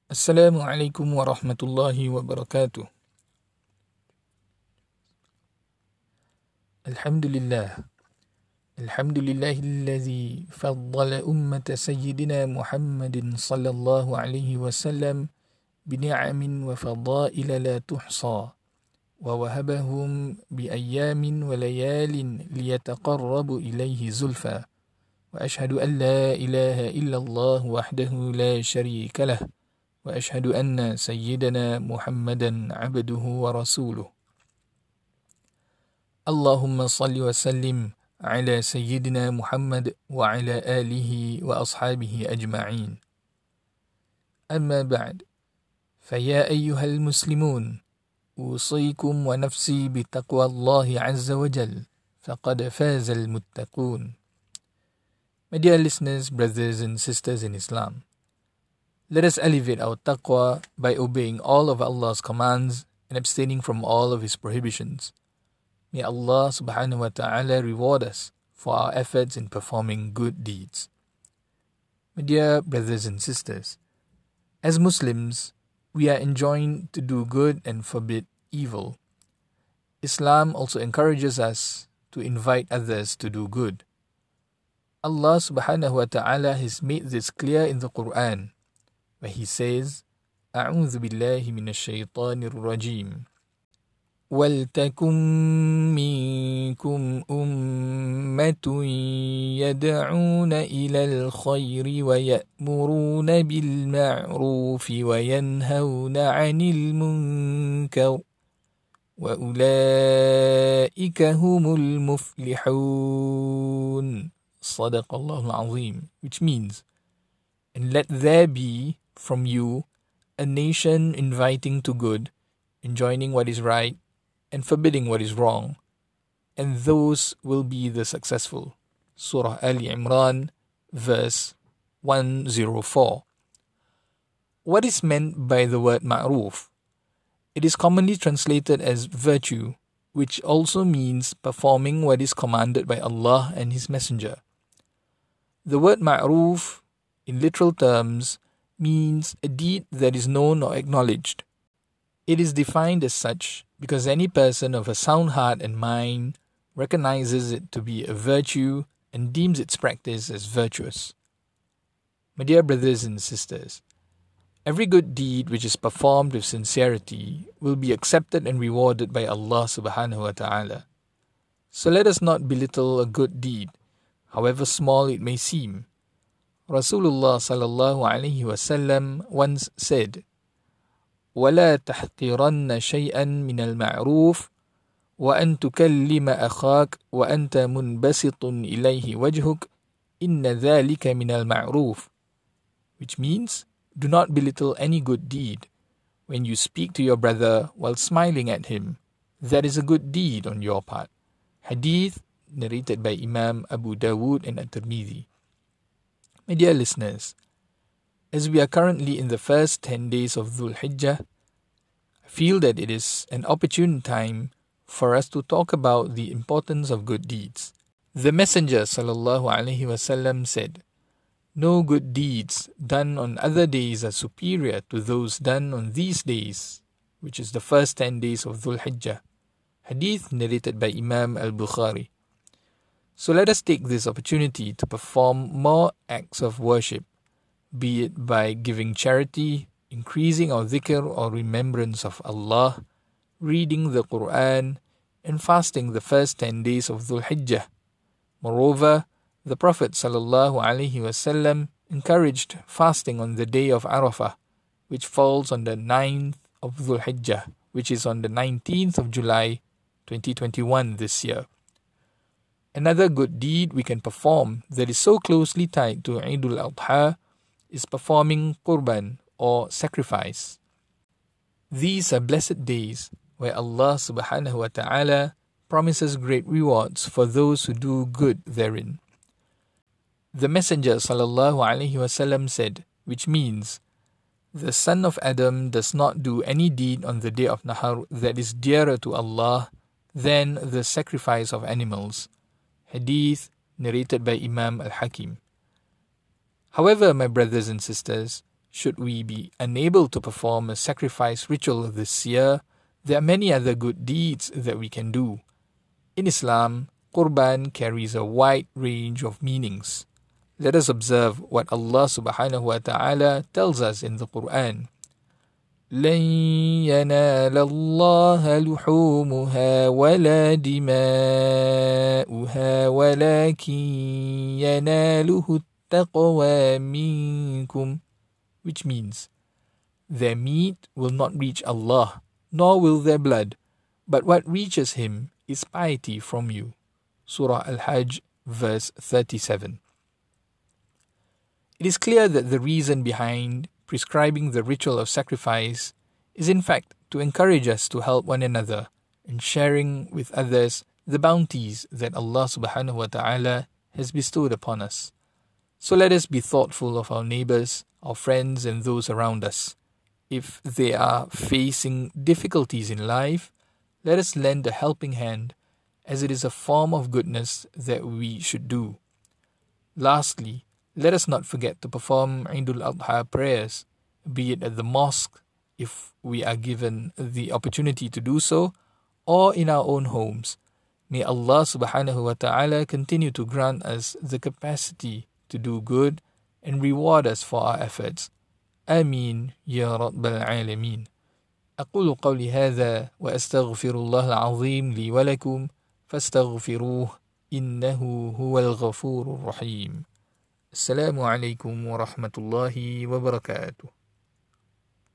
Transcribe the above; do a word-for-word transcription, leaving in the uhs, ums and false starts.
Assalamu alaikum wa rahmatullahi wa barakatuh. Alhamdulillah. Alhamdulillahi alladhi faddala ummata sayyidina Muhammadin sallallahu alaihi wasallam bini'amin wa fadaila la tuhsa wa wahabahum bi ayyamin wa layalin liyataqarrabu ilayhi zulfa wa ashhadu an la ilaha illallah wahdahu la sharika lah وأشهد أن سيدنا محمدا عبده ورسوله اللهم صل وسلم على سيدنا محمد وعلى آله وأصحابه أجمعين أما بعد فيا أيها المسلمون أوصيكم ونفسي بتقوى الله عز وجل فقد فاز المتقون. My dear listeners, brothers and sisters in Islam, let us elevate our taqwa by obeying all of Allah's commands and abstaining from all of His prohibitions. May Allah subhanahu wa ta'ala reward us for our efforts in performing good deeds. My dear brothers and sisters, as Muslims, we are enjoined to do good and forbid evil. Islam also encourages us to invite others to do good. Allah subhanahu wa ta'ala has made this clear in the Quran, where He says, أعوذ بالله من الشيطان الرجيم ولتكن منكم أمة يدعون إلى الخير ويأمرون بالمعروف وينهون عن المنكر وأولئك هم المفلحون صدق الله العظيم, which means, and let there be from you a nation inviting to good, enjoining what is right, and forbidding what is wrong, and those will be the successful. Surah Ali Imran, verse one oh four. What is meant by the word ma'ruf? It is commonly translated as virtue, which also means performing what is commanded by Allah and His Messenger. The word ma'ruf, in literal terms, means a deed that is known or acknowledged. It is defined as such because any person of a sound heart and mind recognizes it to be a virtue and deems its practice as virtuous. My dear brothers and sisters, every good deed which is performed with sincerity will be accepted and rewarded by Allah subhanahu wa ta'ala. So let us not belittle a good deed, however small it may seem. Rasulullah sallallahu alaihi wasallam once said, وَلَا تَحْقِرَنَّ شَيْئًا مِنَ الْمَعْرُوفِ وَأَن تُكَلِّمَ أَخَاكَ وَأَنْتَ مُنْبَسِطٌ إِلَيْهِ وَجْهُكَ إِنَّ ذَلِكَ مِنَ الْمَعْرُوفِ, which means, do not belittle any good deed. When you speak to your brother while smiling at him, that is a good deed on your part. Hadith narrated by Imam Abu Dawood and At-Tirmidhi. My dear listeners, as we are currently in the first ten days of Dhul Hijjah, I feel that it is an opportune time for us to talk about the importance of good deeds. The Messenger sallallahu alaihi wasallam said, "No good deeds done on other days are superior to those done on these days," which is the first ten days of Dhul Hijjah. Hadith narrated by Imam Al-Bukhari. So let us take this opportunity to perform more acts of worship, be it by giving charity, increasing our dhikr or remembrance of Allah, reading the Quran, and fasting the first ten days of Dhul Hijjah. Moreover, the Prophet sallallahu alaihi wasallam encouraged fasting on the day of Arafah, which falls on the ninth of Dhul Hijjah, which is on the nineteenth of July twenty twenty-one this year. Another good deed we can perform that is so closely tied to Eid al-Adha is performing Qurban or sacrifice. These are blessed days where Allah subhanahu wa ta'ala promises great rewards for those who do good therein. The Messenger sallallahu alaihi wasallam said, which means, the son of Adam does not do any deed on the day of Nahar that is dearer to Allah than the sacrifice of animals. Hadith narrated by Imam Al-Hakim. However, my brothers and sisters, should we be unable to perform a sacrifice ritual this year, there are many other good deeds that we can do. In Islam, Qurban carries a wide range of meanings. Let us observe what Allah subhanahu wa ta'ala tells us in the Quran. لَن يَنَالَ اللَّهَ لُحُومُهَا وَلَا دِمَاؤُهَا وَلَكِنْ يَنَالُهُ التَّقْوَى مِنْكُمْ, which means, their meat will not reach Allah, nor will their blood, but what reaches Him is piety from you. Surah Al-Hajj, verse thirty-seven. It is clear that the reason behind prescribing the ritual of sacrifice is in fact to encourage us to help one another in sharing with others the bounties that Allah subhanahu wa ta'ala has bestowed upon us. So let us be thoughtful of our neighbors, our friends, and those around us. If they are facing difficulties in life, let us lend a helping hand, as it is a form of goodness that we should do. Lastly, let us not forget to perform Eidul Adha prayers, be it at the mosque, if we are given the opportunity to do so, or in our own homes. May Allah subhanahu wa ta'ala continue to grant us the capacity to do good and reward us for our efforts. Ameen Ya Rabbal Alameen. أقول قولي هذا وأستغفر الله العظيم لي ولكم فاستغفروه إنه هو الغفور الرحيم. السلام عليكم ورحمة الله وبركاته.